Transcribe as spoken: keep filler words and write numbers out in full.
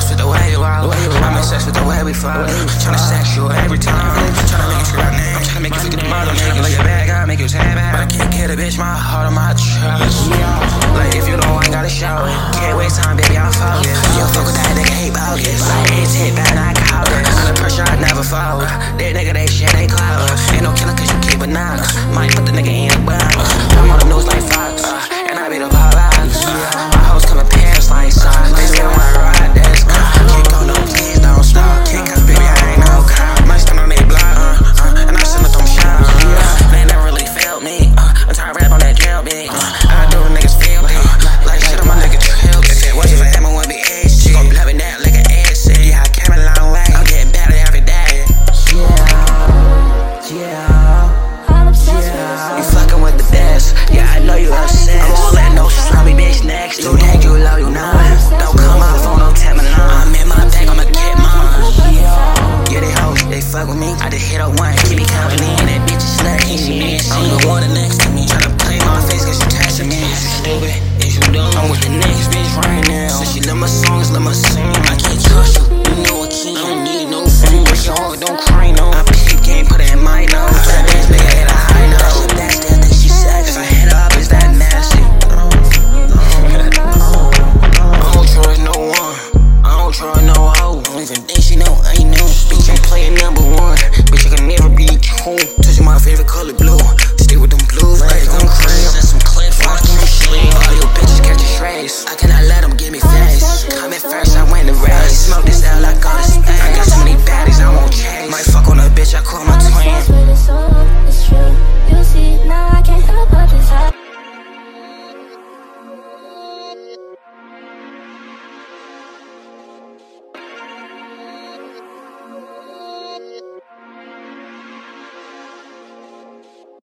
obsessed with the way you walk. I'm obsessed with the way we fuck. Tryna sex you every time. Tryna make you forget my name. Tryna make you forget the mother name. Like a bad guy, make you sad bad. But I can't get a bitch, my heart on my trust. Like if you don't want, gotta show it. Can't waste time, baby, I'm focused. You fuck with that nigga, he bogus. Like it's hit bad, I call it. Under pressure, I never fall. That nigga, they shit, they cloud. Ain't no killer cause you keep bananas. Might put the nigga in a box. I'm on the news like Fox. And I be the pop box. My hoes come in pairs like socks. They say I wanna ride that car. Can't go no, please don't stop. Can't cause baby, I ain't no cop. Might stand on they block. Uh, uh, and I send them shots. Uh, they never really failed me. Uh, I'm tired of rap on that drill beat. Uh, I do niggas feel me. Like shit on my nigga trail. If it wasn't for him, I wouldn't be aged. She gon' be loving that like an acid. Yeah, I came a long way. I'm getting better every day. Yeah, yeah, yeah. You fucking with the best. Yeah, I know you obsessed. I won't let no slummy bitch next to me. You love you now. Don't come off on no tell me long. I'm in my bag, I'ma get mine. Yeah, they hoes, they fuck with me. I just hit up one, keep me company. And that bitch is slutty, she miss. I'm the one next to me. Tryna play my face cause she texting me. Is you stupid? Is you dumb? I'm with the next bitch right now. Since she love my songs, love my sing. I can't trust you, you know I can't. I don't need no friend. Break your heart, don't cry no. I pick game, put it in my nose. That bitch nigga hit a high note. That's that thing she sexy. If I hit her up, is that nasty? I don't trust no one. I don't trust no hoe. I don't even think she know I ain't new. Bitch, I'm playing number one. Bitch, I can never be cool.